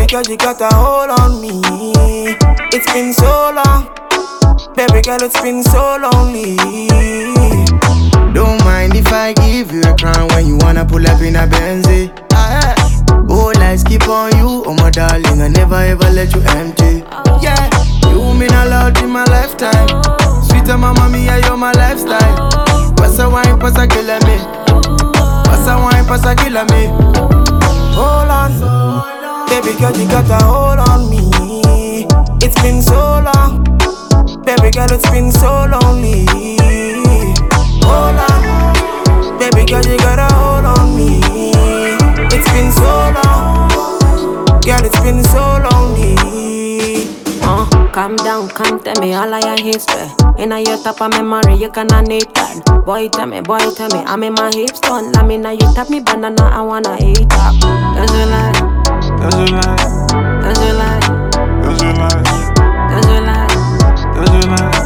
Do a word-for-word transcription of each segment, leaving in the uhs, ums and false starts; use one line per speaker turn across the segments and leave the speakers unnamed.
girl, you got a hold on me. It's been so long, baby girl, it's been so lonely.
Don't mind if I give you a crown when you wanna pull up in a Benzie. All eyes keep on you, oh my darling, I never ever let you empty. Yeah, you mean a lot in my lifetime. Sweeter mama mia, you're my lifestyle. Pasa wine, pasa killer me. Pasa wine, pasa killer me.
Hold on, baby girl, you got a hold on me. It's been so long, baby girl, it's been so lonely. Hold on, baby girl, you got a hold on me. It's been so long, girl, it's been so lonely.
Uh, calm down, come tell me all of your history. In a your top of memory, you cannot need that. Boy, tell me, boy, tell me, I'm in my hips done. I mean, now you tap me banana, I wanna eat up. That's a lie,
That's a lie,
that's a lie,
that's a lie,
that's a lie,
that's a lie.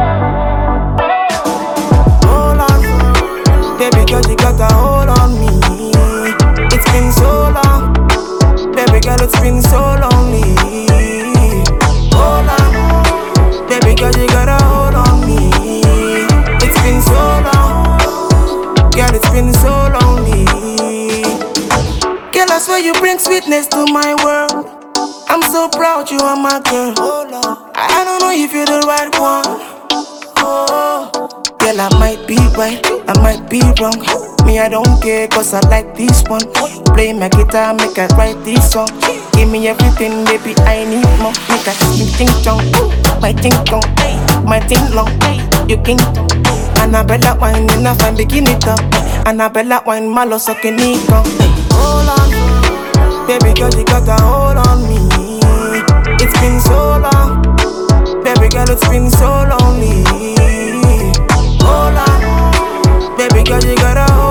Hold on, baby girl, you got a hold on me. It's been so long, baby girl, it's been so lonely. Hold on, baby girl, you got a hold on me. It's been so long, girl, it's been so lonely. Girl, I swear you bring sweetness to my world. I'm so proud you are my girl. I don't know if you're the right one. Oh, girl, I might be right, I might be wrong. Me, I don't care, cause I like this one. Play my guitar, make I write this song. Give me everything, baby, I need more. Make I think think strong, my think long, my think long. You king, Annabella wine, enough and begin it up. Annabella wine, malo sucking it up. Hold on, baby girl, you got a hold on me. It's been so long, baby girl, it's been so lonely. Hold on, baby girl, you got a hold